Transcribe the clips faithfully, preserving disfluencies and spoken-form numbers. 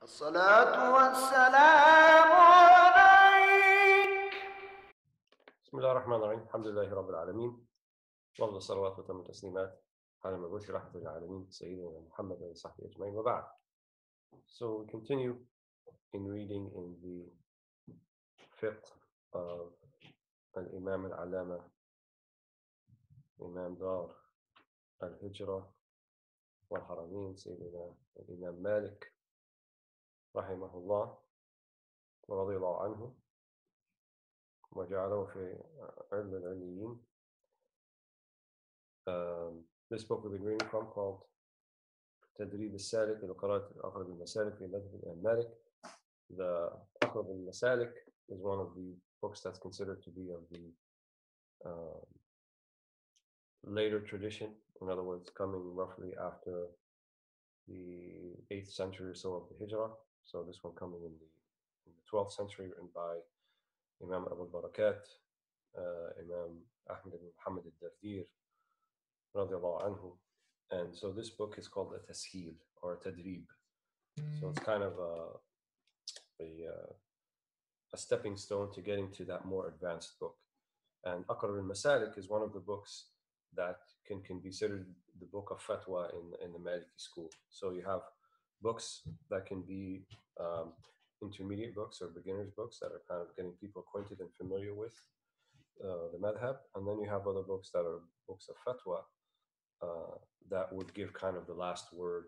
الصلاة والسلام عليك. بسم الله الرحمن الرحيم. الحمد لله رب العالمين، وافضل الصلوات وتم التسليمات على المبعوث رحمة للعالمين سيدنا محمد وصحبه أجمعين وبعد. So we continue in reading in the fiqh of al-Imam al-Alama, Imam Dar al-Hijra wal-Haramain, Sayyidina al-Imam Malik rahimahullah wa radiyallahu anhu wa ja'alahu fi ilm al-'iliyyin. Um, this book we've been reading from called تدريب السالك لقراءة أقرب المسالك في مذهب الإمام Malik. The أقرب المسالك is one of the books that's considered to be of the uh, later tradition. In other words, coming roughly after the eighth century or so of the Hijrah. So this one coming in the, in the twelfth century, written by Imam Abu al-Barakat, uh, Imam Ahmad ibn Muhammad al-Dardir, radiallahu anhu. And so this book is called a Tasheel or a Tadrib. So it's kind of a, a, a stepping stone to getting to that more advanced book. And Aqrar al-Masalik is one of the books that can, can be considered the book of fatwa in, in the Maliki school. So you have books that can be um, intermediate books or beginners books that are kind of getting people acquainted and familiar with uh, the madhab. And then you have other books that are books of fatwa uh, that would give kind of the last word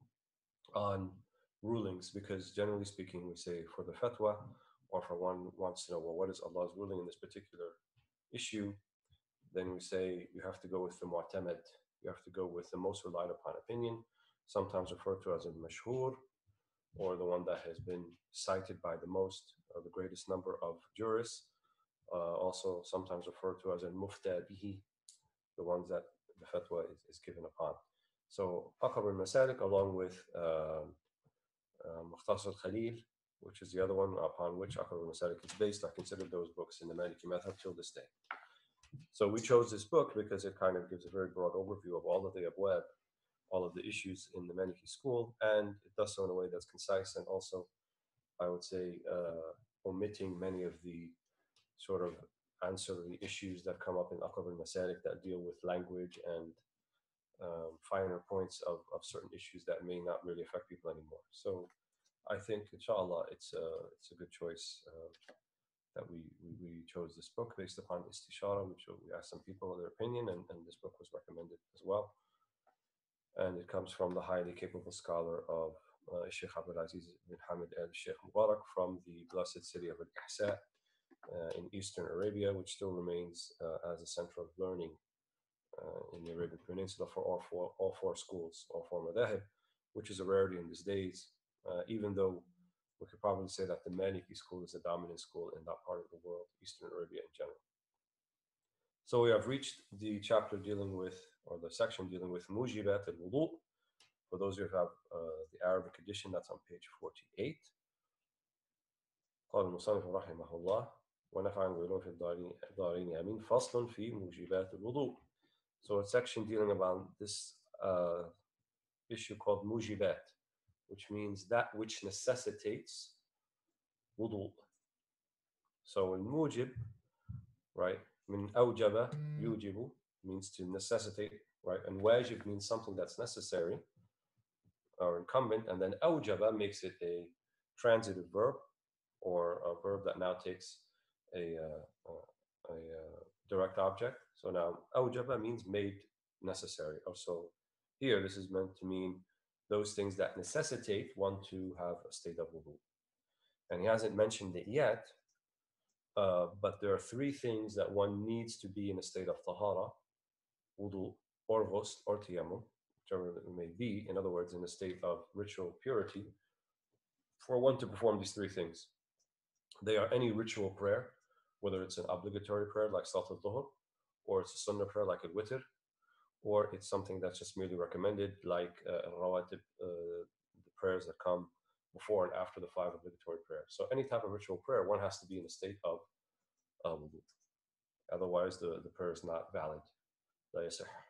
on rulings, because generally speaking, we say for the fatwa, or for one wants to know, well, what is Allah's ruling in this particular issue, then we say you have to go with the mu'tamad, you have to go with the most relied upon opinion, sometimes referred to as a mashhur, or the one that has been cited by the most or the greatest number of jurists, uh, also sometimes referred to as a mufta bihi, the ones that the fatwa is, is given upon. So Aqrar al-Masalik, along with uh, uh, Mukhtasar al-Khalil, which is the other one upon which Aqrar al-Masalik is based, are considered those books in the Maliki madhab till this day. So we chose this book because it kind of gives a very broad overview of all of the abwab, all of the issues in the Maliki school, and it does so in a way that's concise and also, I would say, uh, omitting many of the sort of ancillary issues that come up in Aqrar al-Masalik that deal with language and um, finer points of, of certain issues that may not really affect people anymore. So I think, inshallah, it's a, it's a good choice uh, that we, we, we chose this book based upon istishara, which we asked some people their opinion, and, and this book was recommended as well. And it comes from the highly capable scholar of uh, Sheikh Abdul Aziz bin Hamid al-Sheikh Mubarak from the blessed city of Al-Ihsa uh, in Eastern Arabia, which still remains uh, as a center of learning uh, in the Arabian Peninsula for all four, all four schools, all four madahib, which is a rarity in these days, uh, even though we could probably say that the Maliki school is the dominant school in that part of the world, Eastern Arabia in general. So we have reached the chapter dealing with, or the section dealing with mujibat al-wudu. For those of you who have uh, the Arabic edition, that's on page forty-eight. قال المصنف رحمه الله ونفعنا بعلوم في الدارين آمين فصل في موجبات الوضوء. So a section dealing about this uh, issue called mujibat, which means that which necessitates wudu. So in mujib, right, min awjaba yujibu means to necessitate, right, and wajib means something that's necessary or incumbent, and then awjaba makes it a transitive verb, or a verb that now takes a, uh, a, a direct object. So now awjaba means made necessary. Also here this is meant to mean those things that necessitate one to have a state of wudu. And he hasn't mentioned it yet, uh, but there are three things that one needs to be in a state of tahara, wudu, or ghusl, or tayammum, whichever it may be, in other words, in a state of ritual purity, for one to perform these three things. They are any ritual prayer, whether it's an obligatory prayer like Salat al-Dhuhr, or it's a sunnah prayer like a witr, or it's something that's just merely recommended like uh, rawatib, uh, the prayers that come before and after the five obligatory prayers. So any type of ritual prayer, one has to be in a state of um, otherwise the, the prayer is not valid.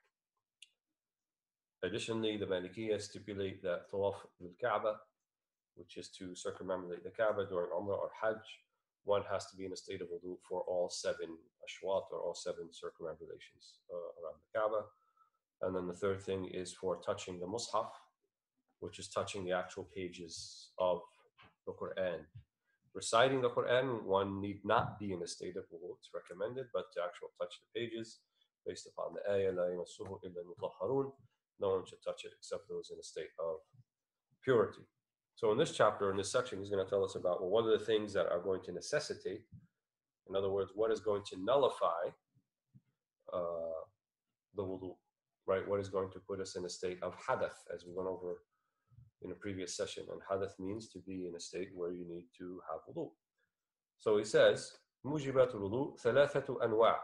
Additionally, the Malikiya stipulate that tawaf with Kaaba which is to circumambulate the Kaaba during Umrah or Hajj, one has to be in a state of wudu for all seven ashwat or all seven circumambulations uh, around the Kaaba. And then the third thing is for touching the Mus'haf, which is touching the actual pages of the Quran. Reciting the Quran, one need not be in a state of wudu. It's recommended, but to actually touch the pages, based upon the ayah, لا يمسه إلا المطهرون, no one should touch it except those in a state of purity. So in this chapter, in this section, he's going to tell us about, well, what are the things that are going to necessitate, in other words, what is going to nullify uh, the wudu, right? What is going to put us in a state of hadath, as we went over in a previous session. And hadath means to be in a state where you need to have wudu. So he says, mujibat al-wudu thalathatu anwa'.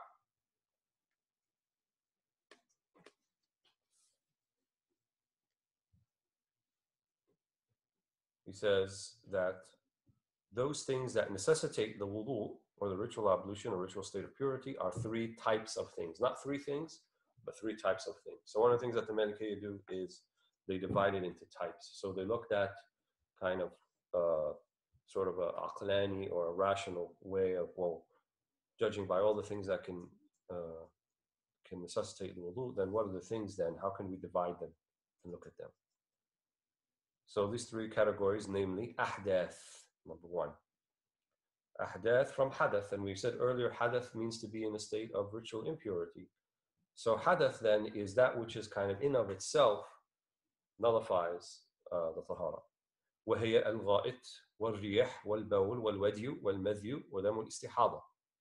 He says that those things that necessitate the wudu, or the ritual ablution or ritual state of purity, are three types of things. Not three things, but three types of things. So one of the things that the Malikiya do is they divide it into types. So they looked at kind of uh, sort of a aqlani or a rational way of, well, judging by all the things that can uh, can necessitate the wudu, then what are the things then? How can we divide them and look at them? So these three categories, namely ahdath, number one. Ahdath from hadath, and we said earlier hadath means to be in a state of ritual impurity. So hadath then is that which is kind of in of itself nullifies uh, the tahara. وهي الغائط والريح والبول والودي والمذي ودم الاستحاضة.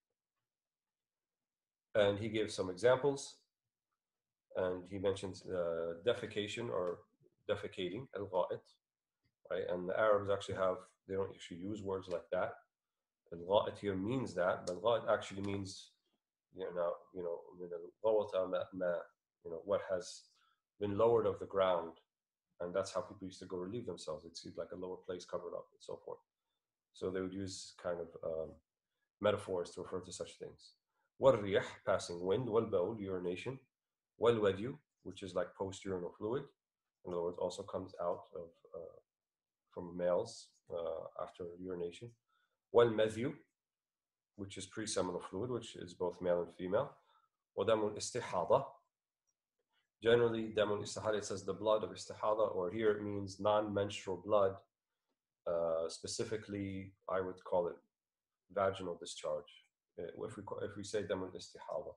And he gives some examples, and he mentions uh, defecation or defecating, al-gha'it, right? And the Arabs actually have, they don't actually use words like that. Al-gha'it here means that, but gha'it actually means, you know, you know, you know, what has been lowered of the ground, and that's how people used to go relieve themselves. It's like a lower place covered up and so forth. So they would use kind of um, metaphors to refer to such things. Wal-riyah, passing wind, wal-bawl, urination, wal-wadiyu, which is like post-urinal fluid. In other words, also comes out of uh, from males uh, after urination. Wal-madhiyu, which is pre-seminal fluid, which is both male and female. Wadamul istihada. Generally, damul istihada, it says the blood of istihada, or here it means non-menstrual blood. Uh, specifically, I would call it vaginal discharge. If we if we say damul istihada.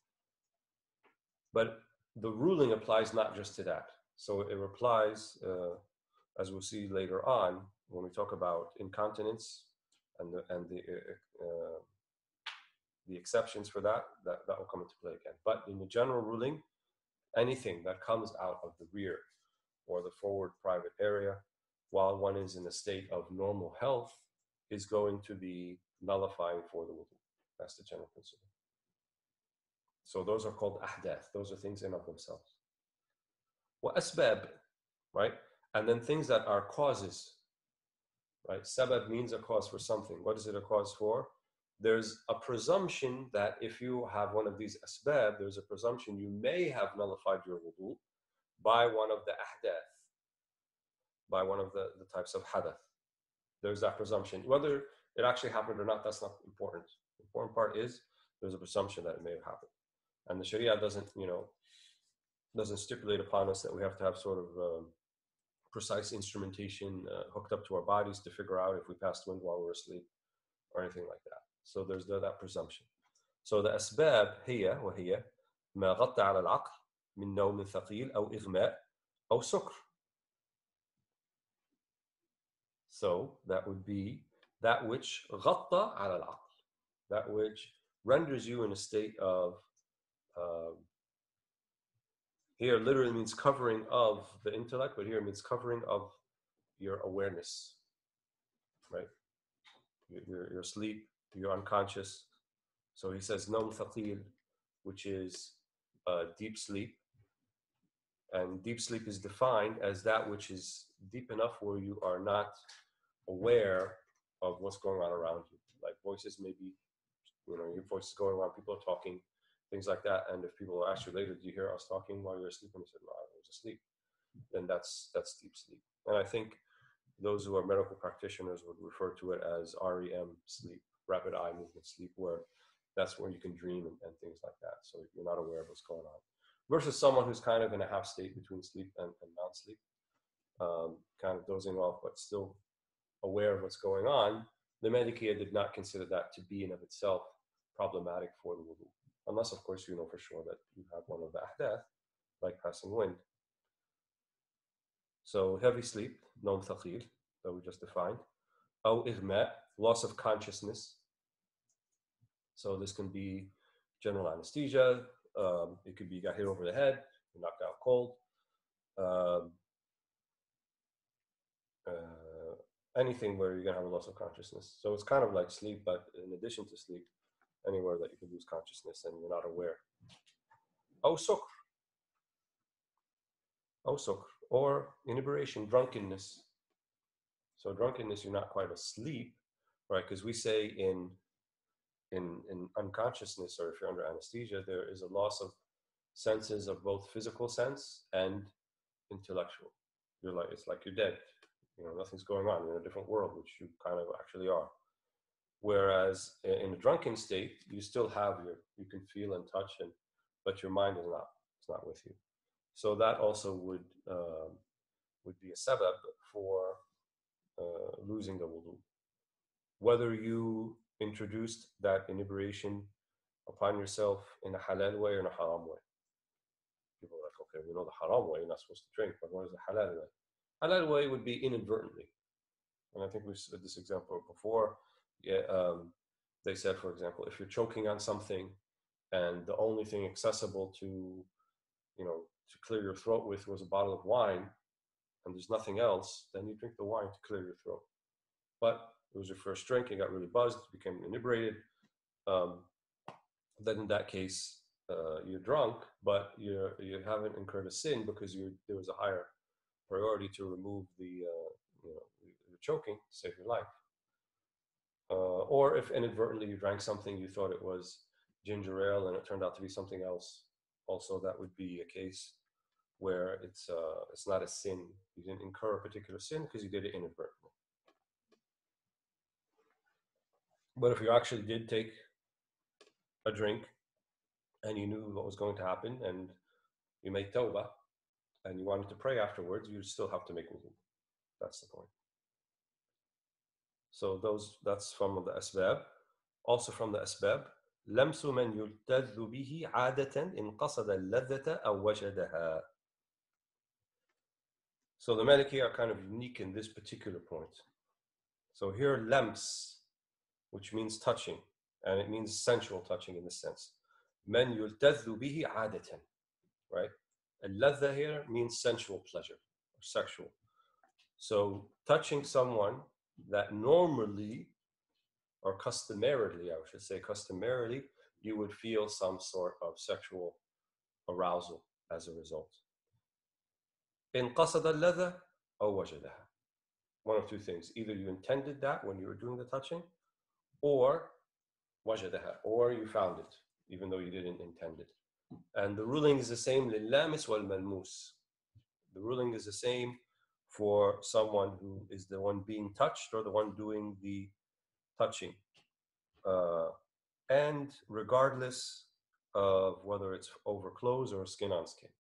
But the ruling applies not just to that. So it applies, uh, as we'll see later on, when we talk about incontinence and the, and the, uh, the exceptions for that, that, that will come into play again. But in the general ruling, anything that comes out of the rear or the forward private area while one is in a state of normal health is going to be nullifying for the wudu. That's the general principle. So those are called ahdath. Those are things in of themselves. Wa asbab, right? And then things that are causes, right? Sabab means a cause for something. What is it a cause for? There's a presumption that if you have one of these asbab, there's a presumption you may have nullified your wudu by one of the ahdath, by one of the, the types of hadath. There's that presumption. Whether it actually happened or not, that's not important. The important part is there's a presumption that it may have happened. And the Sharia doesn't, you know, doesn't stipulate upon us that we have to have sort of um, precise instrumentation uh, hooked up to our bodies to figure out if we passed wind while we're asleep or anything like that. So there's the, that presumption. So the asbab هي وهي ما غطى على العقل من نوم ثقيل أو إغماء أو سكر. So that would be that which غطى على العقل, that which renders you in a state of uh, here literally means covering of the intellect, but here it means covering of your awareness, right? Your, your sleep, you're unconscious. So he says nawm thaqil, which is uh, deep sleep. And deep sleep is defined as that which is deep enough where you are not aware of what's going on around you. Like voices may be, you know, your voice is going around, people are talking, things like that. And if people ask you later, did you hear us talking while you were asleep? And you said, no, I was asleep. Then that's that's deep sleep. And I think those who are medical practitioners would refer to it as R E M sleep, rapid eye movement sleep, where that's where you can dream and, and things like that. So you're not aware of what's going on. Versus someone who's kind of in a half state between sleep and, and non-sleep, um, kind of dozing off, but still aware of what's going on. The Malikiya did not consider that to be in of itself problematic for the wudu, unless, of course, you know for sure that you have one of the ahdath, like passing wind. So heavy sleep, nom thaqil, that we just defined. Aw ighma, loss of consciousness. So this can be general anesthesia. Um, it could be you got hit over the head, you're knocked out cold. Um, uh, anything where you're gonna have a loss of consciousness. So it's kind of like sleep, but in addition to sleep, anywhere that you can lose consciousness and you're not aware. Aw sukr, aw sukr, or inebriation, drunkenness. So drunkenness, you're not quite asleep, right? Because we say in in in unconsciousness, or if you're under anesthesia, there is a loss of senses of both physical sense and intellectual. You're like, it's like you're dead. You know, nothing's going on. You're in a different world, which you kind of actually are. Whereas in a drunken state, you still have your, you can feel and touch, and but your mind is not, it's not with you. So that also would um, would be a sabab for uh, losing the wudu. Whether you introduced that inebriation upon yourself in a halal way or in a haram way. People are like, okay, we know the haram way, you're not supposed to drink, but what is the halal way? Halal way would be inadvertently. And I think we've said this example before. Yeah, um, they said, for example, if you're choking on something and the only thing accessible to, you know, to clear your throat with was a bottle of wine, and there's nothing else, then you drink the wine to clear your throat. But it was your first drink, you got really buzzed, became inebriated. Um, then in that case, uh, you're drunk, but you're, you haven't incurred a sin because you, there was a higher priority to remove the, uh, you know, the choking to save your life. Uh, or if inadvertently you drank something, you thought it was ginger ale and it turned out to be something else. Also, that would be a case where it's uh, it's not a sin. You didn't incur a particular sin because you did it inadvertently. But if you actually did take a drink and you knew what was going to happen and you made tawbah and you wanted to pray afterwards, you still have to make wudu. That's the point. So those, that's from the asbab. Also from the asbab, لمس من يلتذ به عادة إن قصد اللذة أو وجدها. So the Maliki are kind of unique in this particular point. So here, lams, which means touching, and it means sensual touching in this sense. من يلتذ به عادة, right? Al-ladha here means sensual pleasure, or sexual. So touching someone that normally, or customarily, I should say customarily, you would feel some sort of sexual arousal as a result. إن قصد اللذة أو وجدها. One of two things. Either you intended that when you were doing the touching, or wajadaha, or you found it, even though you didn't intend it. And the ruling is the same, للامس والملموس. The ruling is the same for someone who is the one being touched or the one doing the touching. Uh, and regardless of whether it's over clothes or skin on skin.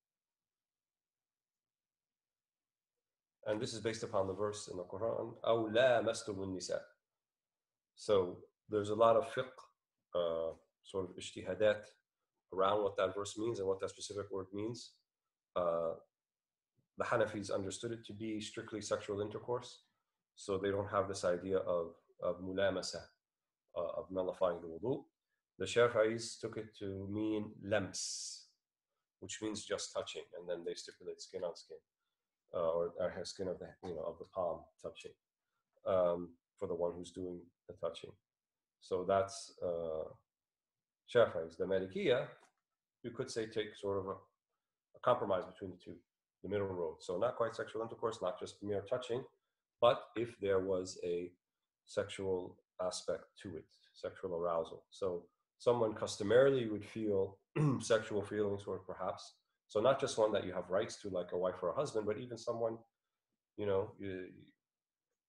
And this is based upon the verse in the Quran, أَوْ لَامَسْتُمُ النِّسَاءَ. So there's a lot of fiqh, uh, sort of ijtihadat around what that verse means and what that specific word means. Uh, the Hanafis understood it to be strictly sexual intercourse, so they don't have this idea of, of mulamasa, uh, of nullifying the wudu. The Shafi'is took it to mean lams, which means just touching, and then they stipulate skin on skin. Uh, or, or skin of the, you know, of the palm touching, um, for the one who's doing the touching. So that's uh, Shafi'is. The Malikiya, you could say, take sort of a, a compromise between the two, the middle road. So not quite sexual intercourse, not just mere touching, but if there was a sexual aspect to it, sexual arousal. So someone customarily would feel sexual feelings, or perhaps. So not just one that you have rights to, like a wife or a husband, but even someone, you know, you,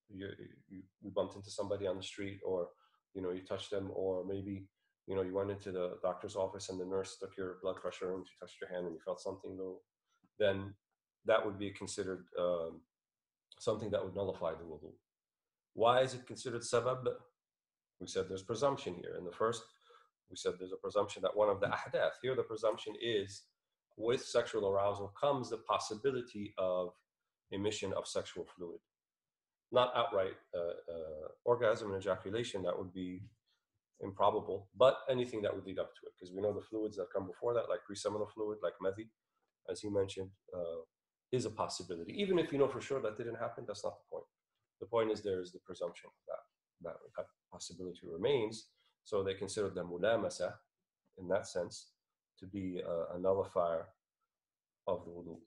you, you you bumped into somebody on the street, or you know you touched them, or maybe you know you went into the doctor's office and the nurse took your blood pressure and she touched your hand and you felt something low, then that would be considered um, something that would nullify the wudu. Why is it considered sabab? We said there's presumption here. In the first, we said there's a presumption that one of the ahdath. Here, the presumption is with sexual arousal comes the possibility of emission of sexual fluid. Not outright uh, uh, orgasm and ejaculation, that would be improbable, but anything that would lead up to it. Because we know the fluids that come before that, like pre-seminal fluid, like madhi, as he mentioned, uh, is a possibility. Even if you know for sure that didn't happen, that's not the point. The point is there is the presumption of that. That, that possibility remains. So they consider the mulamasa, in that sense, to be a, a nullifier of the wudu.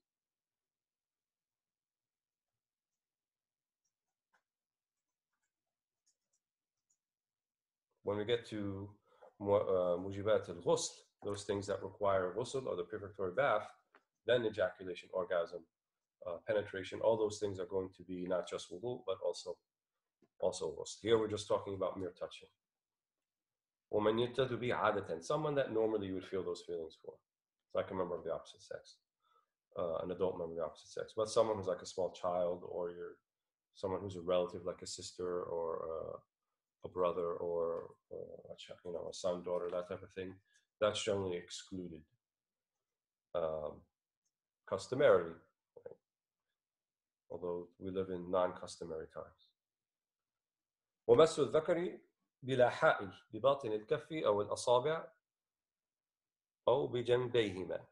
When we get to mujibat al-ghusl, those things that require ghusl or the preparatory bath, then ejaculation, orgasm, uh, penetration, all those things are going to be not just wudu, but also also ghusl. Here we're just talking about mere touching. وَمَنْ يَتَّدُ بِهِ عَادَةً, someone that normally you would feel those feelings for. It's like a member of the opposite sex, uh, an adult member of the opposite sex. But someone who's like a small child, or you're someone who's a relative, like a sister or uh, a brother, or uh, a child, you know, a son, daughter, that type of thing, that's generally excluded um, customarily, right? Although we live in non-customary times. ومس الذكر بلا حائل بباطن الكف أو الأصابع أو بجنبيهما.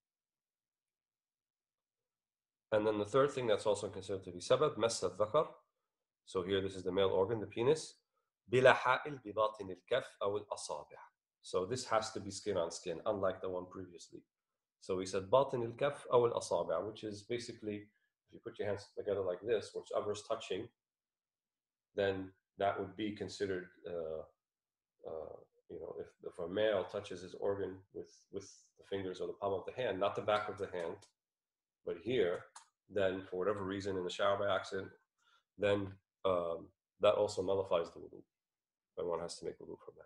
And then the third thing that's also considered to be sabab, مس الذكر. So here this is the male organ, the penis. بلا حائل بباطن الكف أو الأصابع. So this has to be skin on skin, unlike the one previously. So we said باطن الكف أو الأصابع, which is basically, if you put your hands together like this, whichever is touching, then that would be considered, uh, uh, you know, if, if a male touches his organ with, with the fingers or the palm of the hand, not the back of the hand, but here, then for whatever reason in the shower by accident, then um, that also nullifies the wudu. But one has to make wudu from that.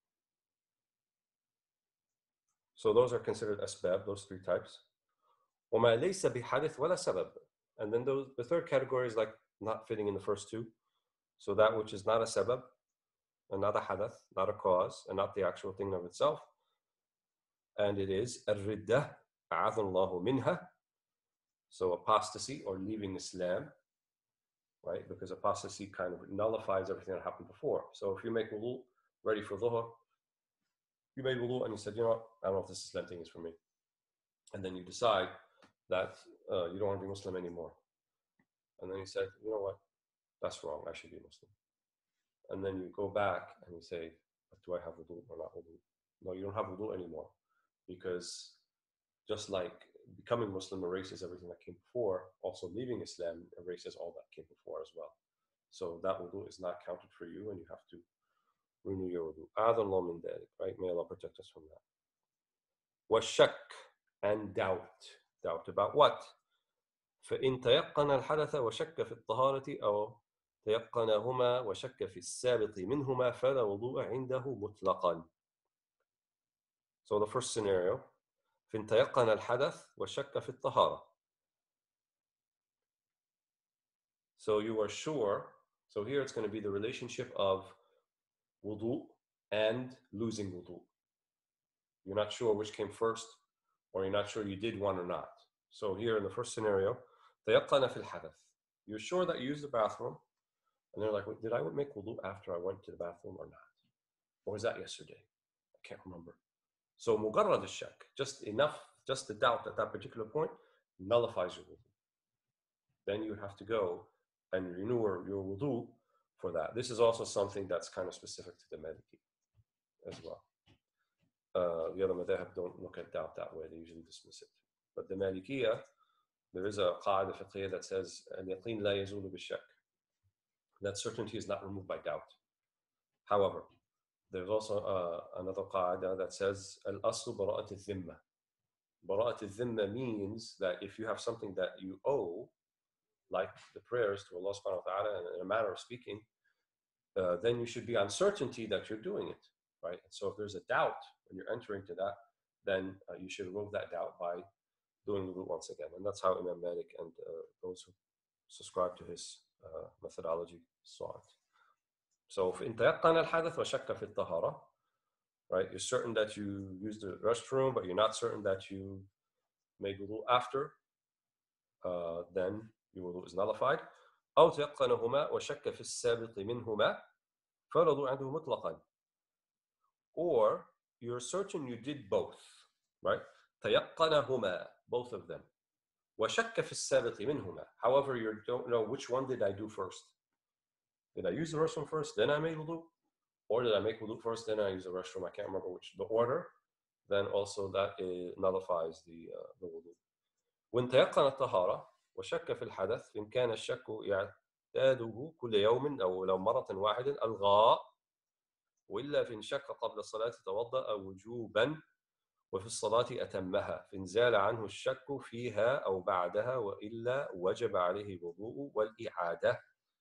So those are considered asbab, those three types. وَمَا لَيْسَ بِحَدِث وَلَا سَبَب. And then those, the third category is like not fitting in the first two. So that which is not a sabab, and not a hadath, not a cause, and not the actual thing of itself. And it is الردة أعاذ الله منها. So apostasy or leaving Islam, right? Because apostasy kind of nullifies everything that happened before. So if you make wudu ready for dhuhr, you made wudu and you said, you know what, I don't know if this Islam thing is for me. And then you decide that uh, you don't want to be Muslim anymore. And then you said, you know what, that's wrong, I should be Muslim. And then you go back and you say, do I have wudu or not wudu? No, you don't have wudu anymore. Because just like becoming Muslim erases everything that came before, also leaving Islam erases all that came before as well. So that wudu is not counted for you, and you have to renew your wudu. Adallah min dhalik, right? May Allah protect us from that. وَالشَّكْ, and doubt. Doubt about what? فإن تيقن الحدث وشك في الطهارة أو تيقنهما وشك في السابق منهما فلا وضوء عنده مطلقا. So the first scenario, فإن تيقن الحدث وشك في الطهارة. So you are sure, so here it's going to be the relationship of wudu and losing wudu. You're not sure which came first, or you're not sure you did one or not. So here in the first scenario, تيقن في الحدث. You're sure that you used the bathroom, and they're like, did I make wudu after I went to the bathroom or not? Or was that yesterday? I can't remember. So mugarrad al-shak, just enough, just the doubt at that particular point nullifies your wudu. Then you would have to go and renew your wudu for that. This is also something that's kind of specific to the Maliki as well. Uh, the other madhahab don't look at doubt that way, they usually dismiss it. But the Malikiya, there is a qaida fiqhiyya that says, al-yaqeen la yazulu bi-shak. That certainty is not removed by doubt. However, there's also uh, another qaida that says, al-aslu bara'at al-dhimma. Bara'at al-dhimma means that if you have something that you owe, like the prayers to Allah subhanahu wa ta'ala, in a manner of speaking, uh, then you should be on certainty that you're doing it, right? So if there's a doubt when you're entering to that, then uh, you should remove that doubt by doing wudu once again. And that's how Imam Malik and uh, those who subscribe to his uh, methodology saw it. So فإن تيقن الحدث وشك في الطهارة, right? You're certain that you used the restroom, but you're not certain that you made wudu after, uh, then your wudu is nullified. أو تيقنهما وشك في السابق منهما فلا وضوء عنده مطلقا. Or you're certain you did both, right? تيقنهما, both of them. وشك في السابق منهما. However, you don't know which one did I do first. Did I use the restroom first, then I made wudu? Or did I make wudu first, then I use the restroom? I can't remember which, the order. Then also that uh, nullifies the, uh, the wudu. وإن تيقن الطهارة وشك في الحدث إن كان الشك يعتاده كل يوم أو لو مرة واحدة ألغى وإلا فإن شك قبل الصلاة توضأ وجوبا وفي الصلاة أتمها فإن زال عنه الشك فيها أو بعدها وإلا وجب عليه الوضوء والإعادة.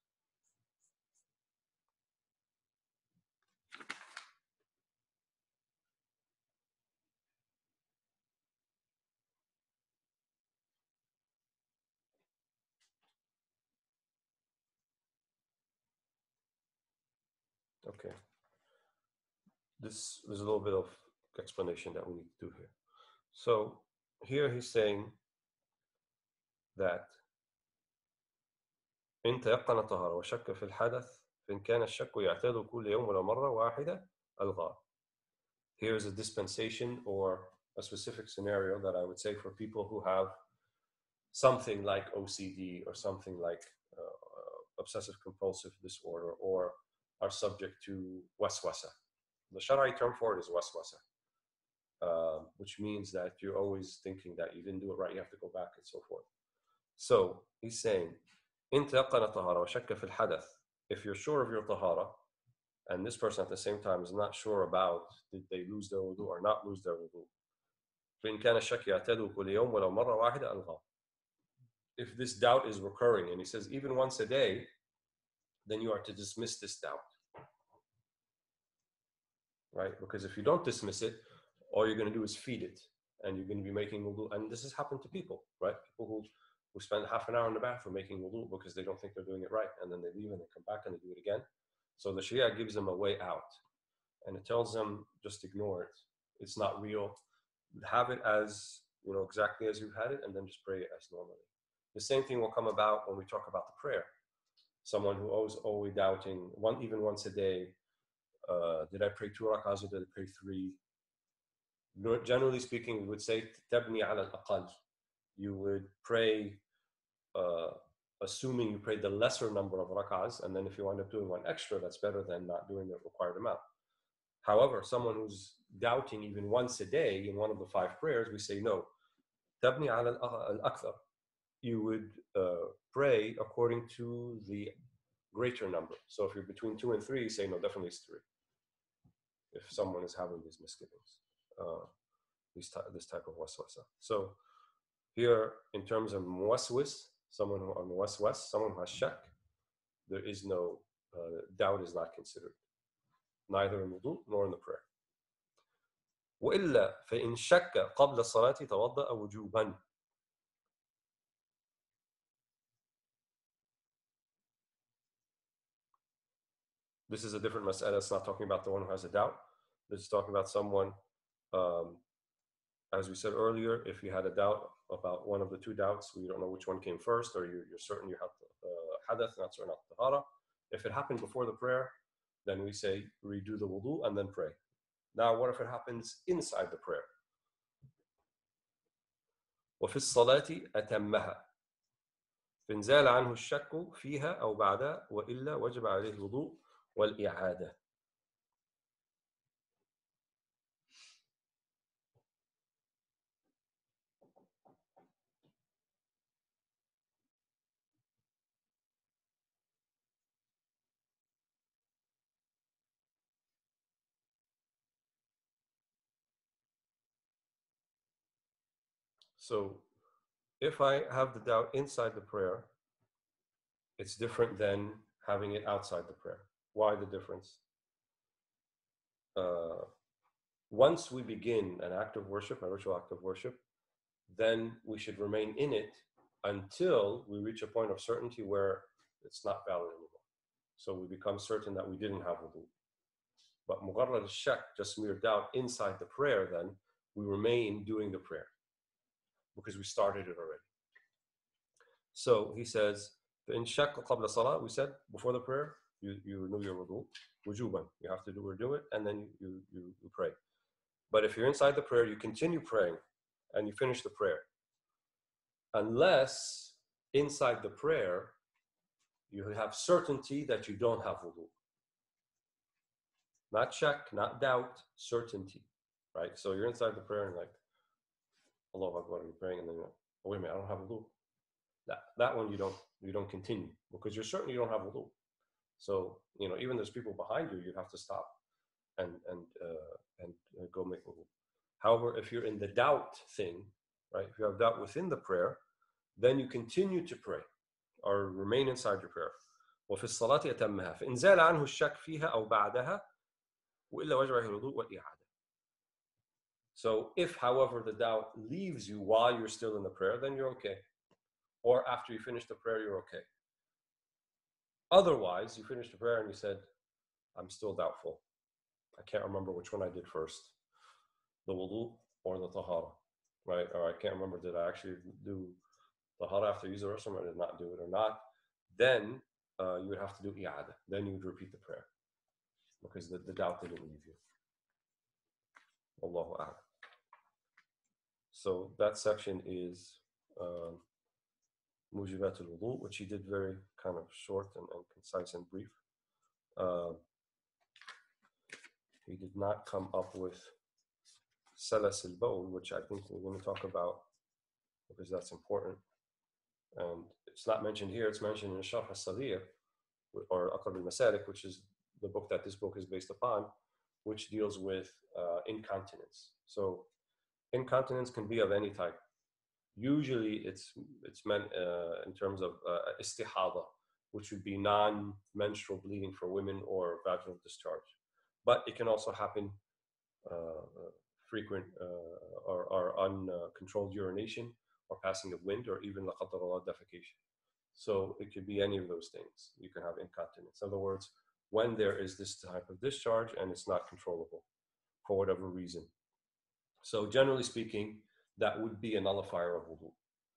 Okay. This there's a little bit of explanation that we need to do here. So here he's saying that إن تيقن الطهارة وشك في الحدث فإن كان الشك يعتاد كل يوم ولو مرة واحدة ألغى. Here is a dispensation or a specific scenario that I would say for people who have something like O C D or something like uh, obsessive compulsive disorder or are subject to waswasa. The Shara'i term for it is waswasa, uh, which means that you're always thinking that you didn't do it right, you have to go back and so forth. So he's saying, إن تيقن الطهارة وشك في الحدث, if you're sure of your tahara, and this person at the same time is not sure about did they lose their wudu or not lose their wudu, فإن كان الشك يعتاد كل يوم ولو مرة واحدة ألغى. If this doubt is recurring, and he says even once a day, then you are to dismiss this doubt, right? Because if you don't dismiss it, all you're going to do is feed it, and you're going to be making wudu. And this has happened to people, right? People who, who spend half an hour in the bathroom making wudu because they don't think they're doing it right, and then they leave and they come back and they do it again. So the Sharia gives them a way out, and it tells them just ignore it. It's not real. Have it as, you know, exactly as you've had it, and then just pray it as normally. The same thing will come about when we talk about the prayer. Someone who always always doubting, one even once a day, uh, did I pray two rak'ahs or did I pray three? Generally speaking, we would say tabni ala al-aqal. You would pray, uh, assuming you prayed the lesser number of rak'ahs, and then if you wind up doing one extra, that's better than not doing the required amount. However, someone who's doubting even once a day in one of the five prayers, we say no. Tabni ala al-akthar. You would uh, pray according to the greater number. So if you're between two and three, you say no, definitely it's three. If someone is having these misgivings, uh, these ty this type of waswasa. So here, in terms of muwaswis, someone who on muwaswas, someone who has shak, there is no uh, doubt is not considered, neither in wudu nor in the prayer. وإلا فإن شك قبل الصلاة توضأ وجوبا. This is a different mas'ala. It's not talking about the one who has a doubt. This is talking about someone, um, as we said earlier, if you had a doubt about one of the two doubts, we don't know which one came first, or you're, you're certain you have uh, hadath, not certain of tahara. If it happened before the prayer, then we say redo the wudu and then pray. Now, what if it happens inside the prayer? وفي الصلاة أتمها فإن زال عنه الشك فيها أو بعدها وإلا وجب عليه الوضوء والإعادة. So if I have the doubt inside the prayer, it's different than having it outside the prayer. Why the difference? Uh, once we begin an act of worship, a ritual act of worship, then we should remain in it until we reach a point of certainty where it's not valid anymore. So we become certain that we didn't have wudu. But mujarrad al-shak, just mere doubt inside the prayer, then we remain doing the prayer because we started it already. So he says, in shak qabla salah, we said before the prayer, you, you renew your wudu, wujuban. You have to do or do it, and then you, you, you pray. But if you're inside the prayer, you continue praying and you finish the prayer. Unless inside the prayer, you have certainty that you don't have wudu. Not shak, not doubt, certainty, right? So you're inside the prayer and like, Allahu Akbar, you're praying, and then you're like, oh, wait a minute, I don't have wudu. That, that one you don't you don't continue because you're certain you don't have wudu. So, you know, even there's people behind you, you have to stop and and uh, and uh, go make wudu. However, if you're in the doubt thing, right? If you have doubt within the prayer, then you continue to pray or remain inside your prayer. وفي الصلاة أتمها فإن زال عنه الشك فيها أو بعدها وإلا وجب عليه الوضوء والإعادة. So if, however, the doubt leaves you while you're still in the prayer, then you're okay. Or after you finish the prayer, you're okay. Otherwise, you finish the prayer and you said, I'm still doubtful. I can't remember which one I did first, the wudu or the tahara, right? Or I can't remember, did I actually do tahara after use the restroom or did not do it or not? Then uh, you would have to do i'adah. Then you would repeat the prayer because the, the doubt didn't leave you. Allahu a'lam. So that section is um, Mujibat al-Wudu, which he did very kind of short and, and concise and brief. Uh, he did not come up with Salas al-Bawl, which I think we're going to talk about because that's important. And it's not mentioned here, it's mentioned in Sharh al-Saghir, or Aqrab al-Masalik, which is the book that this book is based upon, which deals with uh, incontinence. So incontinence can be of any type. Usually it's it's meant uh, in terms of uh, istihada, which would be non-menstrual bleeding for women or vaginal discharge. But it can also happen uh, frequent uh, or, or uncontrolled urination or passing of wind or even la qadar Allah defecation. So it could be any of those things. You can have incontinence. In other words, when there is this type of discharge and it's not controllable for whatever reason. So generally speaking, that would be a nullifier of wudu.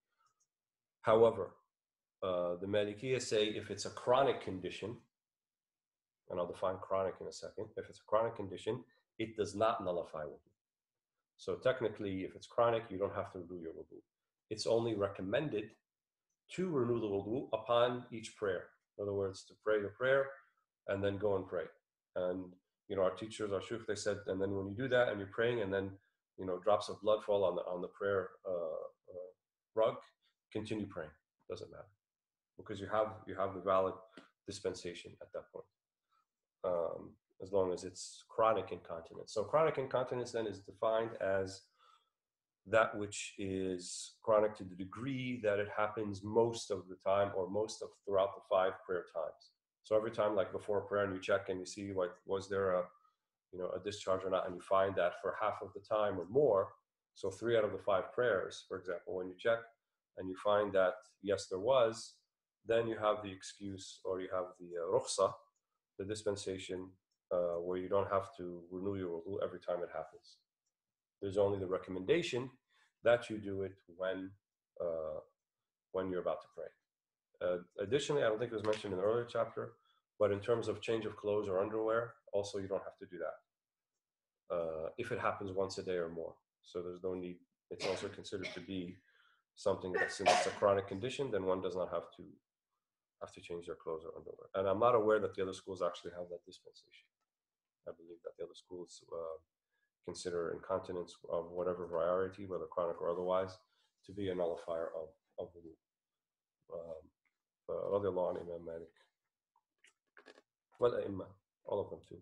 However, uh, the Malikiya say if it's a chronic condition, and I'll define chronic in a second, if it's a chronic condition, it does not nullify wudu. So technically, if it's chronic, you don't have to renew your wudu. It's only recommended to renew the wudu upon each prayer. In other words, to pray your prayer and then go and pray. And, you know, our teachers, our shuyukh, they said, and then when you do that and you're praying and then, you know, drops of blood fall on the on the prayer uh, uh, rug, continue praying. Doesn't matter because you have you have the valid dispensation at that point, um, as long as it's chronic incontinence. So chronic incontinence then is defined as that which is chronic to the degree that it happens most of the time or most of throughout the five prayer times. So every time, like before prayer, and you check and you see like was there a you know, a discharge or not, and you find that for half of the time or more, so three out of the five prayers, for example, when you check and you find that, yes, there was, then you have the excuse or you have the uh, rukhsa, the dispensation, uh, where you don't have to renew your wudu every time it happens. There's only the recommendation that you do it when, uh, when you're about to pray. Uh, additionally, I don't think it was mentioned in the earlier chapter, but in terms of change of clothes or underwear, also you don't have to do that. Uh, if it happens once a day or more. So there's no need, it's also considered to be something that since it's a chronic condition, then one does not have to have to change their clothes or underwear. And I'm not aware that the other schools actually have that dispensation. I believe that the other schools uh, consider incontinence of whatever variety, whether chronic or otherwise, to be a nullifier of, of wudu. Um, uh, radiallahu anhu, Imam Malik. Well, Imam, all of them too.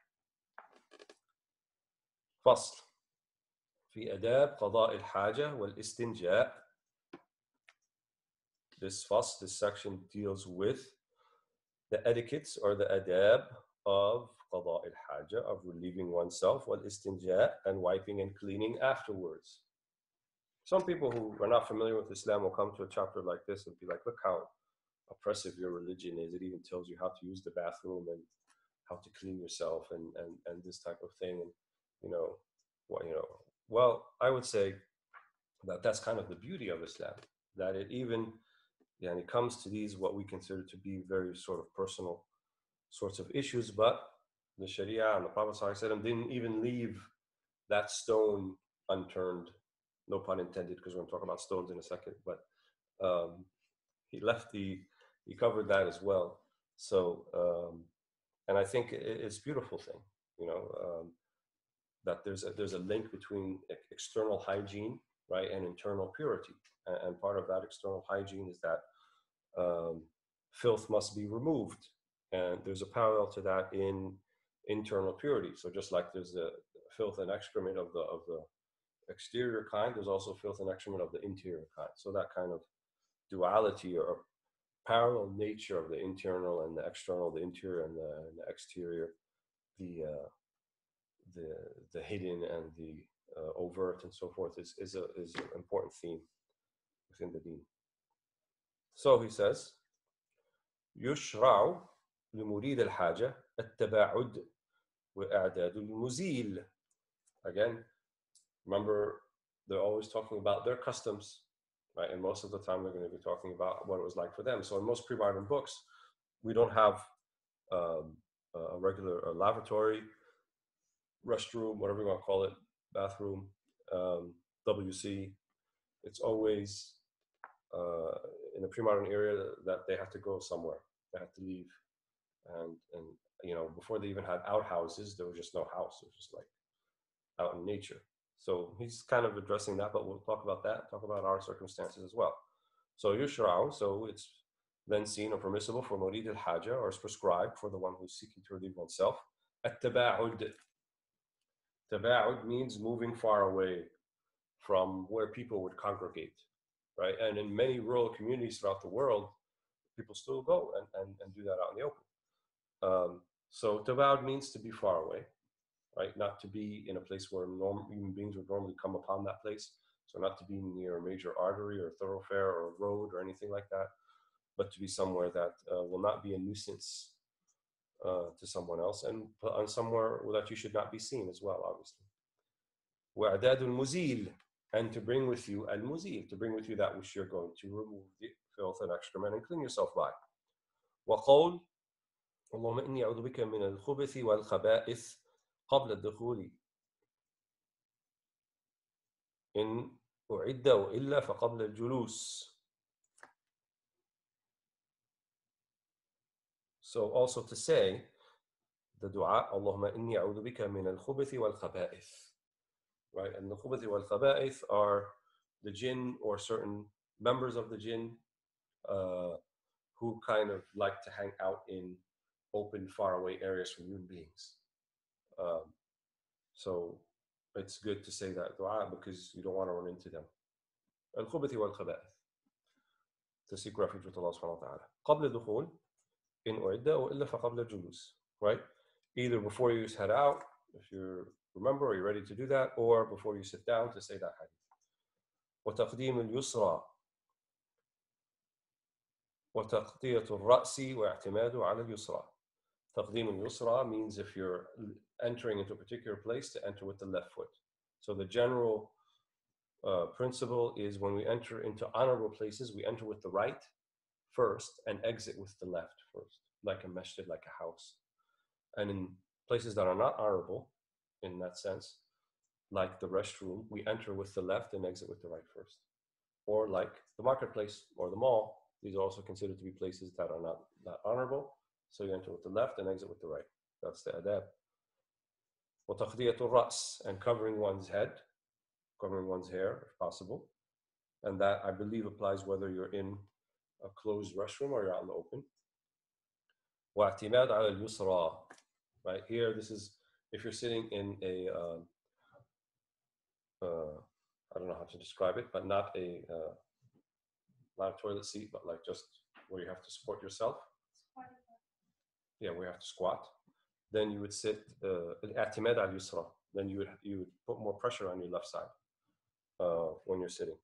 فصل في آداب قضاء الحاجة والاستنجاء. this fuss, this section deals with the etiquettes or the adab of qada al-haja, of relieving oneself, wal istinja, and wiping and cleaning afterwards. Some people who are not familiar with Islam will come to a chapter like this and be like, look how oppressive your religion is. It even tells you how to use the bathroom and how to clean yourself and, and, and this type of thing. And, you know, what, you know, well, I would say that that's kind of the beauty of Islam, that it even, yeah, and it comes to these, what we consider to be very sort of personal sorts of issues, but the Sharia and the Prophet ﷺ didn't even leave that stone unturned, no pun intended, because we're going to talk about stones in a second, but um, he left the, he covered that as well. So, um, and I think it, it's a beautiful thing, you know, um, that there's a, there's a link between external hygiene, right, and internal purity. And, and part of that external hygiene is that um, filth must be removed. And there's a parallel to that in internal purity. So just like there's a filth and excrement of the, of the exterior kind, there's also filth and excrement of the interior kind. So that kind of duality or parallel nature of the internal and the external, the interior and the, and the exterior, the uh, the the hidden and the uh, overt and so forth is is a is an important theme within the deen. So he says, يشرع لمريد الحاجة التباعد وإعداد المزيل. Again, remember, they're always talking about their customs, right? And most of the time, they're going to be talking about what it was like for them. So in most pre-modern books, we don't have um, a regular a lavatory, restroom, whatever you want to call it, bathroom, um, W C. It's always uh, in a pre-modern area that they have to go somewhere. They have to leave. And, and you know, before they even had outhouses, there was just no house. It was just like out in nature. So he's kind of addressing that, but we'll talk about that, talk about our circumstances as well. So yushra'u, so it's then seen or permissible for murid al-haja, or is prescribed for the one who's seeking to relieve oneself. At-taba'ud. Taba'ud means moving far away from where people would congregate, right? And in many rural communities throughout the world, people still go and, and, and do that out in the open. Um, so taba'ud means to be far away, right? Not to be in a place where normal human beings would normally come upon that place. So not to be near a major artery or thoroughfare or road or anything like that, but to be somewhere that uh, will not be a nuisance uh, to someone else, and on somewhere that you should not be seen as well, obviously. وَأَعْدَادُ الْمُزِيلِ, and to bring with you al-muzil, to bring with you that which you're going to remove the filth and excrement and clean yourself by. وَقَوْلُ اللهم إني أعوذ بك من الخبث والخبائث قبل الدخول إن أعد وإلا فقبل الجلوس. So also to say the dua, اللهم إني أعوذ بك من الخبث والخبائث, right? And the khubath wal khaba'ith are the jinn or certain members of the jinn uh, who kind of like to hang out in open, faraway areas from human beings. Um, so it's good to say that dua because you don't want to run into them. Al-khubath wal khaba'ith, to seek refuge with Allah subhanahu wa ta'ala. قبل الدخول إن أعد وإلا فقبل الجلوس, right? Either before you head out, if you remember or you're ready to do that, or before you sit down to say that hadith. وتقديم اليسرى وتغطية الرأس واعتماد على اليسرى. تقديم اليسرى means if you're entering into a particular place, to enter with the left foot. So the general uh, principle is when we enter into honorable places, we enter with the right first and exit with the left first, like a masjid, like a house. And in places that are not honorable in that sense, like the restroom, we enter with the left and exit with the right first. Or like the marketplace or the mall, these are also considered to be places that are not, not honorable. So you enter with the left and exit with the right. That's the adab. وَتَخْدِيَةُ الرَّأْسِ, and covering one's head, covering one's hair if possible. And that, I believe, applies whether you're in a closed restroom or you're out in the open. وَاعْتِمَادُ عَلَى الْيُسْرَى, right here, this is if you're sitting in a, uh, uh, I don't know how to describe it, but not a, uh, not a toilet seat, but like just where you have to support yourself. Yeah, where you have to squat. Then you would sit الاعتماد على اليسرى. Then you would you would put more pressure on your left side uh, when you're sitting.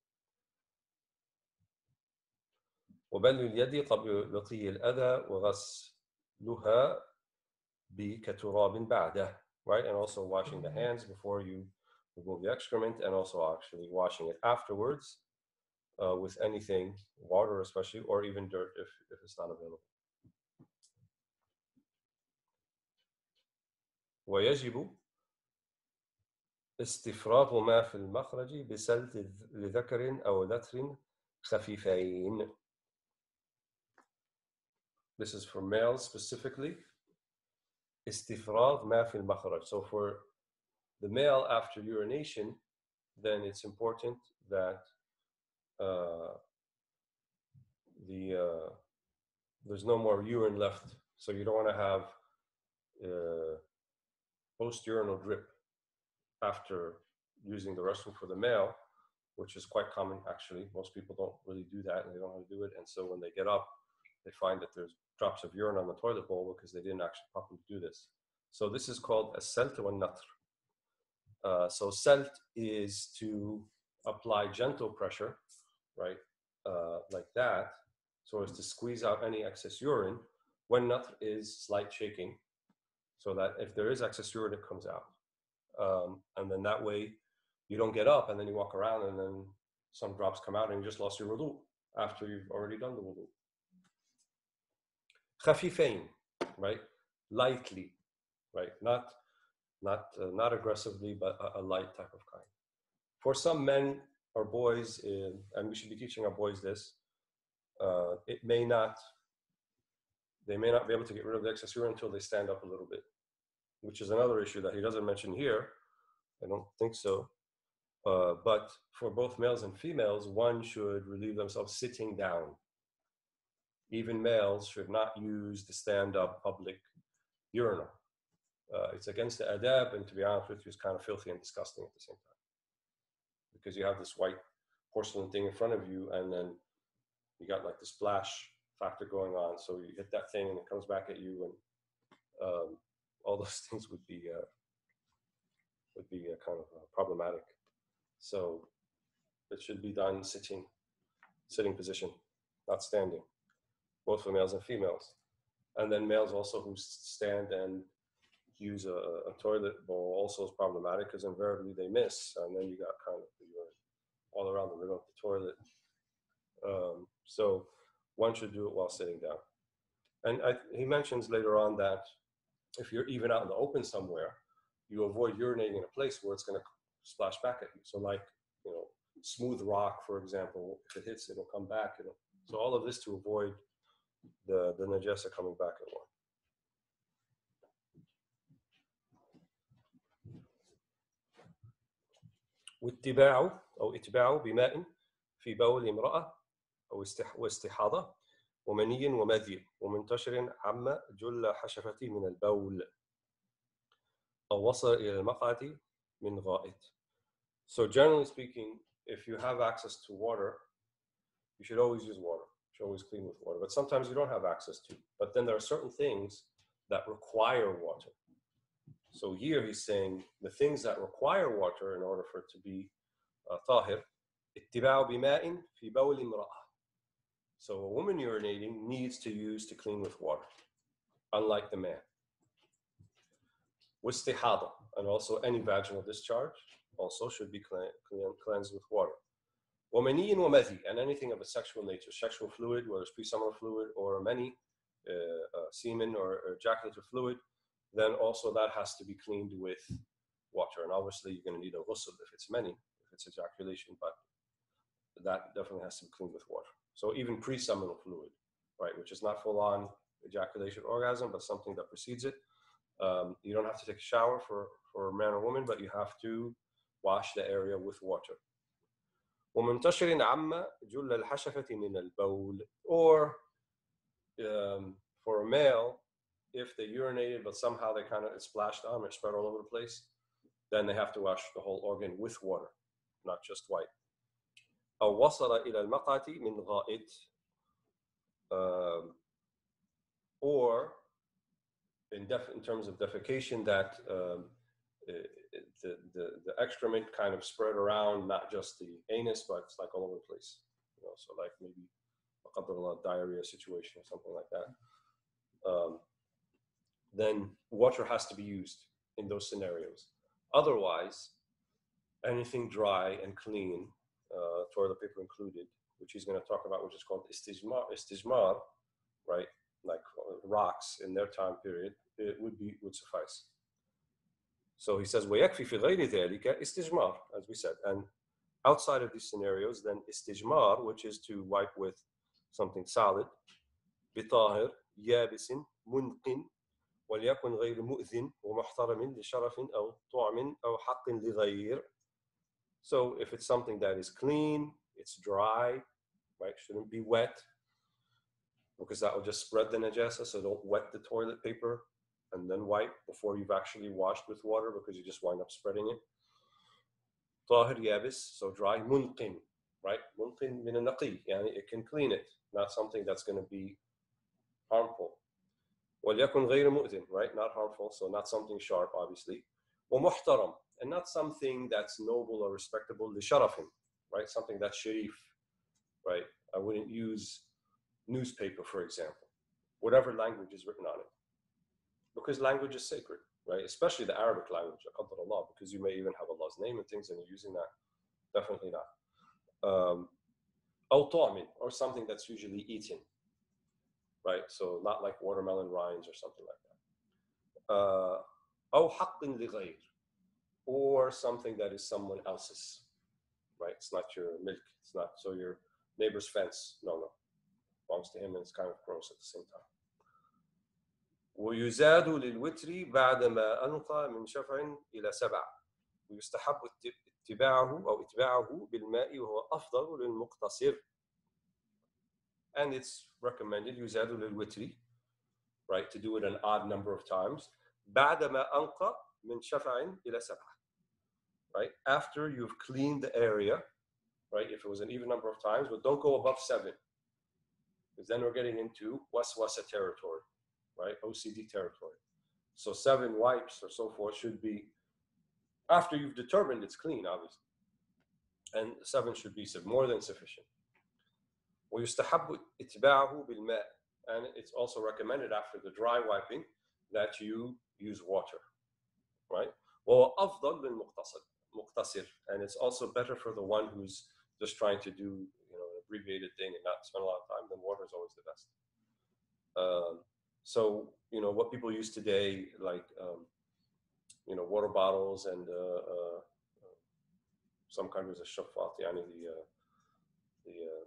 وبل اليد لطي الأذى وغسلها بكتراب بعده. Right, and also washing the hands before you remove the excrement, and also actually washing it afterwards uh, with anything, water especially, or even dirt if, if it's not available. ويجب استفراغ ما في المخرج بسلت لذكر أو لتر خفيفين. This is for males specifically. استفراغ ما في المخرج. So for the male after urination, then it's important that uh, the uh, there's no more urine left. So you don't want to have uh, post-urinal drip after using the restroom for the male, which is quite common actually. Most people don't really do that and they don't know how to do it. And so when they get up, they find that there's drops of urine on the toilet bowl because they didn't actually properly do this. So this is called a salt wa natr. Uh, so salt is to apply gentle pressure, right, uh, like that, so as to squeeze out any excess urine. When natr is slight shaking, so that if there is excess urine, it comes out. Um, and then that way you don't get up and then you walk around and then some drops come out and you just lost your wudu after you've already done the wudu. Khafifain, right? Lightly, right? Not not uh, not aggressively, but a, a light type of kind. For some men or boys, in, and we should be teaching our boys this, uh, it may not, they may not be able to get rid of the excess urine until they stand up a little bit, which is another issue that he doesn't mention here. I don't think so. Uh, but for both males and females, one should relieve themselves sitting down. Even males should not use the stand-up public urinal. Uh, it's against the adab, and to be honest with you, it's kind of filthy and disgusting at the same time. Because you have this white porcelain thing in front of you, and then you got like the splash factor going on. So you hit that thing and it comes back at you, and um, all those things would be uh, would be uh, kind of uh, problematic. So it should be done sitting, sitting position, not standing, both for males and females. And then males also who stand and use a, a toilet bowl also is problematic because invariably they miss, and then you got kind of the urine all around the middle of the toilet. Um, so one should do it while sitting down. And I, he mentions later on that if you're even out in the open somewhere, you avoid urinating in a place where it's going to splash back at you. So like, you know, smooth rock, for example, if it hits, it'll come back. It'll, so all of this to avoid the, the najasa coming back at one. واتباعه أو اتباعه بماء في بول امرأة أو واستحاضة ومني ومذي ومنتشر عم جل حشفتي من البول أو وصل إلى المقعد من غائط. So generally speaking, if you have access to water, you should always use water. You should always clean with water. But sometimes you don't have access to. But then there are certain things that require water. So here he's saying the things that require water in order for it to be uh, tahir, اتباع بماء في بول امرأة. So a woman urinating needs to use to clean with water, unlike the man. واستحاضة, and also any vaginal discharge also should be cleansed with water. ومني ومذي, and anything of a sexual nature, sexual fluid, whether it's pre-seminal fluid or many, uh, uh, semen or, or ejaculative fluid, then also that has to be cleaned with water. And obviously you're going to need a ghusl if it's many, if it's ejaculation, but that definitely has to be cleaned with water. So even pre-seminal fluid, right, which is not full-on ejaculation orgasm, but something that precedes it. Um, you don't have to take a shower for, for a man or woman, but you have to wash the area with water. ومنتشر عم جل الحشفة من البول. Or um, for a male, if they urinated, but somehow they kind of it splashed on or spread all over the place, then they have to wash the whole organ with water, not just white. أو وصل إلى المقعد من غائط, um, or in, def in terms of defecation, that um, the, the, the excrement kind of spread around, not just the anus, but it's like all over the place. You know, so like maybe a diarrhea situation or something like that. Um, then water has to be used in those scenarios. Otherwise, anything dry and clean, uh, toilet paper included, which he's going to talk about, which is called istijmar, istijmar, right? Like rocks in their time period, it would be would suffice. So he says, وَيَكْفِي فِي غَيْرِ ذَلِكَ istijmar, as we said. And outside of these scenarios, then istijmar, which is to wipe with something solid, بطاهر يابس منق وليكن غير مؤذن ومحترم لشرف أو طعم أو حق لغير. So if it's something that is clean, it's dry, right? Shouldn't be wet, because that will just spread the najasa. So don't wet the toilet paper and then wipe before you've actually washed with water, because you just wind up spreading it. طاهر يابس, so dry. منقٍ, right? منقٍ من النقي, يعني it can clean it, not something that's going to be harmful. وليكن غير مؤذن, right? Not harmful, so not something sharp, obviously. ومحترم, and not something that's noble or respectable. لشرف, right? Something that's sharif, right? I wouldn't use newspaper, for example, whatever language is written on it, because language is sacred, right? Especially the Arabic language, Allah, because you may even have Allah's name and things, and you're using that. Definitely not. Um, أو طعم, or something that's usually eaten, right? So not like watermelon rinds or something like that. Uh, أو حق لغير, or something that is someone else's, right? It's not your milk. It's not, so your neighbor's fence, no, no, belongs to him, and it's kind of gross at the same time. ويزاد للوتر بعدما أنقى من شفع إلى سبع ويستحب اتباعه أو اتباعه بالماء وهو أفضل للمقتصر. And it's recommended يزاد للوتر, right, to do it an odd number of times. بعدما أنقى من شفع إلى سبع, right, after you've cleaned the area, right, if it was an even number of times, but don't go above seven, because then we're getting into waswasa territory, right, O C D territory. So seven wipes or so forth should be after you've determined it's clean, obviously, and seven should be more than sufficient. ويستحب اتباعه بالماء, and it's also recommended after the dry wiping that you use water, right? وهو أفضل للمقتصر مقتصر, and it's also better for the one who's just trying to do, you know, an abbreviated thing and not spend a lot of time. Then water is always the best. Um, so you know what people use today, like um, you know, water bottles and uh, uh, some countries of shafat, yani the uh, the uh,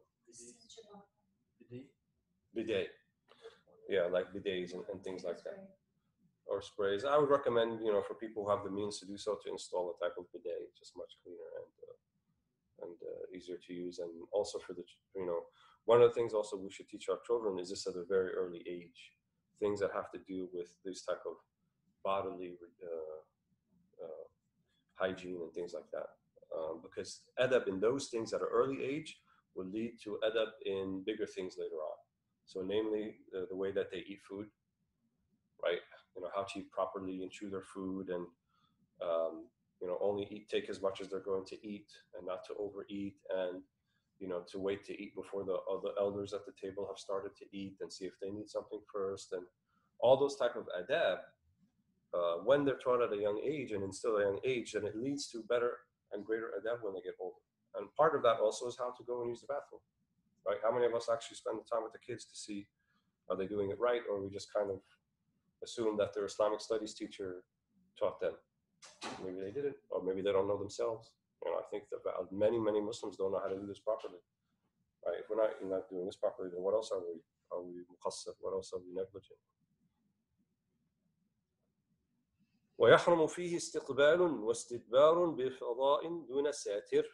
bidet, bidet, yeah, like bidets and, and things like that, or sprays. I would recommend, you know, for people who have the means to do so, to install a type of bidet. It's just much cleaner and uh, and uh, easier to use, and also for the, you know, one of the things also we should teach our children is this at a very early age, things that have to do with this type of bodily uh, uh, hygiene and things like that, um, because adab in those things at an early age will lead to adab in bigger things later on. So namely the, the way that they eat food, right? You know, how to eat properly and chew their food, and um, you know, only eat, take as much as they're going to eat, and not to overeat, and you know, to wait to eat before the other elders at the table have started to eat, and see if they need something first, and all those type of adab. Uh, when they're taught at a young age and instilled at a young age, then it leads to better and greater adab when they get older. And part of that also is how to go and use the bathroom, right? How many of us actually spend the time with the kids to see, are they doing it right, or we just kind of assume that their Islamic studies teacher taught them? Maybe they didn't, or maybe they don't know themselves. You know, I think that many, many Muslims don't know how to do this properly, right? If we're not, not doing this properly, then what else are we? Are we muqassir? What else are we negligent? ويحرم فيه استقبال واستدبار بفضاء دون ساتر.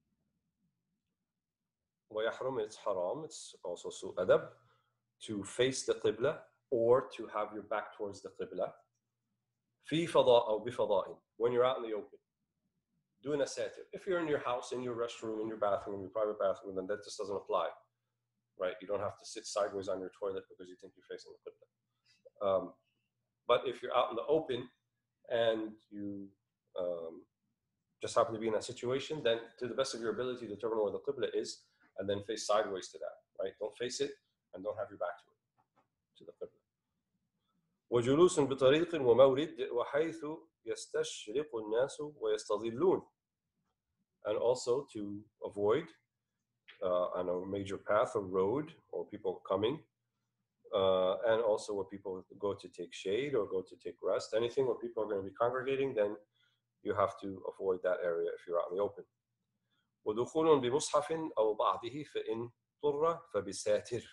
ويحرم, it's haram, it's also su adab, to face the qibla or to have your back towards the qibla. في فضاء أو بفضاء, when you're out in the open. دون ساتر. If you're in your house, in your restroom, in your bathroom, in your private bathroom, then that just doesn't apply, right? You don't have to sit sideways on your toilet because you think you're facing the Qibla. Um, but if you're out in the open and you um, just happen to be in that situation, then to the best of your ability, determine where the Qibla is and then face sideways to that, right? Don't face it and don't have your back to it, to the Qibla. وجلوس بطريق ومورد وحيث يستشرق الناس ويستظلون. And also to avoid uh, on a major path, a road, or people coming, uh, and also where people go to take shade or go to take rest, anything where people are going to be congregating, then you have to avoid that area if you're out in the open. ودخول بمصحف أو بعضه فإن اضطر فبساتر.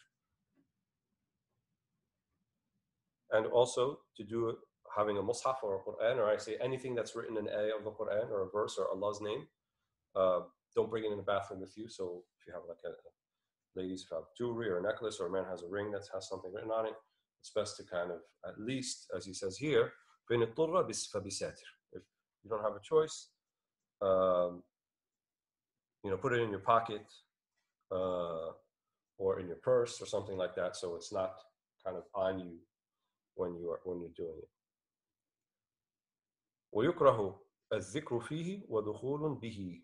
And also to do having a mushaf or a Quran, or I say anything that's written in ayah of the Quran or a verse or Allah's name, uh, don't bring it in the bathroom with you. So if you have like a, ladies have jewelry or a necklace, or a man has a ring that has something written on it, it's best to kind of, at least, as he says here, فإن اضطر فبساتر. If you don't have a choice, um, you know, put it in your pocket uh, or in your purse or something like that, so it's not kind of on you when you are when you're doing it. ويكره الذكر فيه ودخول به.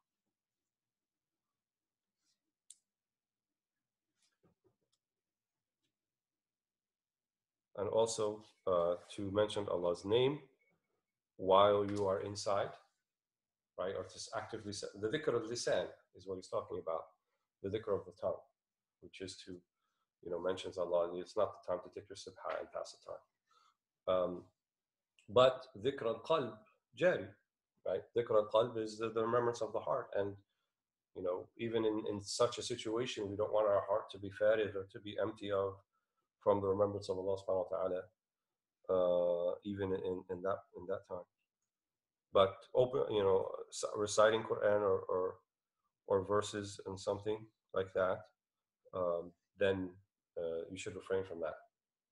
And also uh, to mention Allah's name while you are inside, right? Or to actively say, the dhikr al-lisan is what he's talking about, the dhikr of the tongue, which is to, you know, mentions Allah. It's not the time to take your subha and pass the time. Um, but dhikr al-qalb jari, right? Dhikr al-qalb is the, the remembrance of the heart. And, you know, even in, in such a situation, we don't want our heart to be farid or to be empty of from the remembrance of Allah subhanahu wa ta'ala, uh, even in, in that in that time. But open, you know, reciting Quran or or, or verses and something like that, um, then uh, you should refrain from that.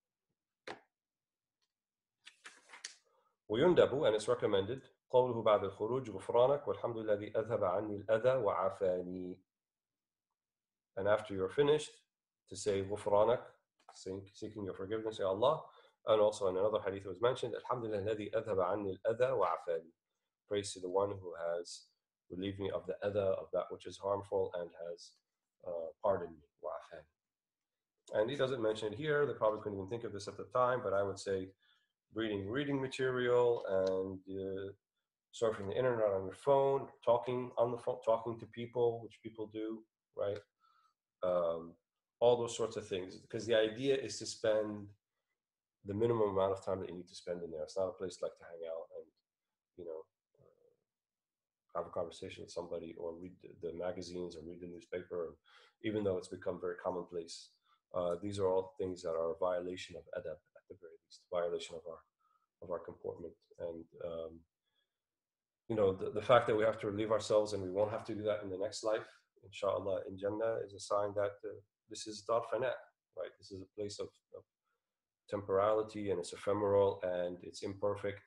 ويندب, and it's recommended, قوله بعد الخروج غفرانك والحمد لله الذي أذهب عني الأذى وعافاني. And after you're finished, to say غفرانك, seeking your forgiveness, Ya Allah. And also in another hadith it was mentioned, Alhamdulillah الذي أذهب عني الأذى وعافاني. Praise to the one who has relieved me of the adha, of that which is harmful, and has uh, pardoned me. وعافاني. And he doesn't mention it here. They probably couldn't even think of this at the time, but I would say reading reading material and uh, surfing the internet on your phone, talking on the phone, talking to people, which people do, right? Um, all those sorts of things, because the idea is to spend the minimum amount of time that you need to spend in there. It's not a place like to hang out and, you know, uh, have a conversation with somebody or read the, the magazines or read the newspaper, even though it's become very commonplace. Uh, these are all things that are a violation of adab, at the very least, violation of our of our comportment. And um, you know, the, the fact that we have to relieve ourselves and we won't have to do that in the next life, inshallah, in Jannah, is a sign that uh, this is dar fana, right? This is a place of, of temporality, and it's ephemeral and it's imperfect,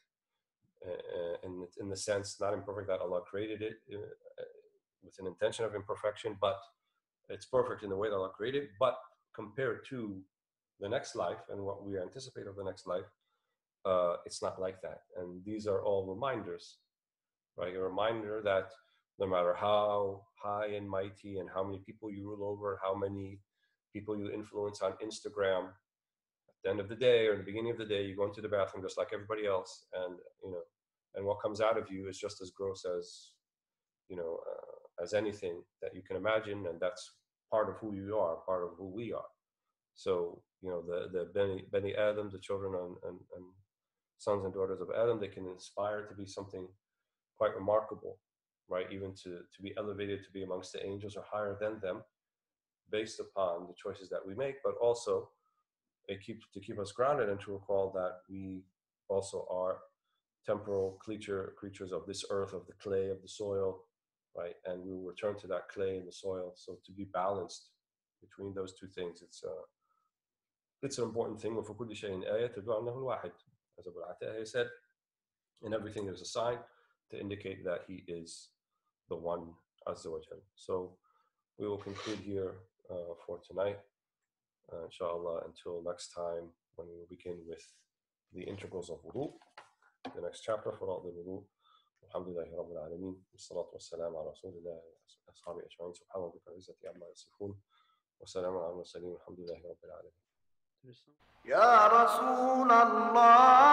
uh, and it's in the sense not imperfect that Allah created it uh, with an intention of imperfection, but it's perfect in the way that Allah created. But compared to the next life and what we anticipate of the next life, uh, it's not like that. And these are all reminders, right? A reminder that no matter how high and mighty and how many people you rule over, how many people you influence on Instagram, at the end of the day or in the beginning of the day, you go into the bathroom just like everybody else, and you know, and what comes out of you is just as gross as, you know, uh, as anything that you can imagine, and that's part of who you are, part of who we are. So, you know, the the Beni, Beni Adam, the children and, and, and sons and daughters of Adam, they can inspire to be something quite remarkable, right? Even to, to be elevated, to be amongst the angels or higher than them, based upon the choices that we make, but also it keeps to keep us grounded and to recall that we also are temporal creature creatures of this earth, of the clay, of the soil, right? And we will return to that clay and the soil. So to be balanced between those two things, it's uh, it's an important thing. وَفِي كُلِّ شَيْءٍ آيَةٌ تَدُلُّ عَلَى أَنَّهُ الْوَاحِدُ. As Abu al-Atahiya said, in everything there's a sign to indicate that he is the one Azza wa Jal. So we will conclude here uh, for tonight, uh, inshallah, until next time when we will begin with the integrals of wudu, the next chapter for all the wudu. Alhamdulillahi Rabbil Alameen. Wassalatu wassalamu ala Rasulillah wa ashabi ajma'in. Subhana rabbika rabbil izzati amma yasifun. Wa salamun ala al-mursalin. Alhamdulillahi Rabbil Alameen. يا رسول الله